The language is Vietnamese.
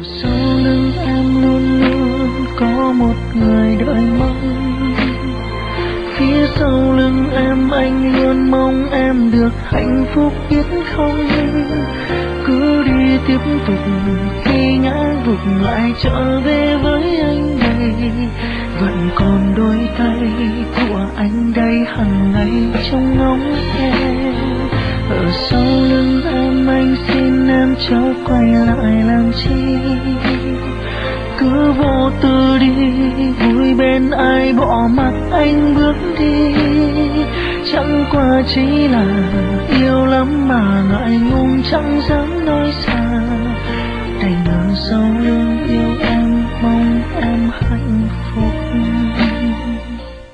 sau lưng em luôn luôn có một người đợi mong. Phía sau lưng em anh luôn mong em được hạnh phúc biết không. Cứ đi tiếp tục, khi ngã gục lại trở về với anh đây. Vẫn còn đôi tay của anh đây hằng ngày trong ngóng em. Ở sau lưng em anh xin em cháu quay lại làm chi. Cứ vô tư đi, vui bên ai bỏ mặc anh bước đi. Chẳng qua chỉ là yêu lắm mà ngại ngùng chẳng dám nói sao.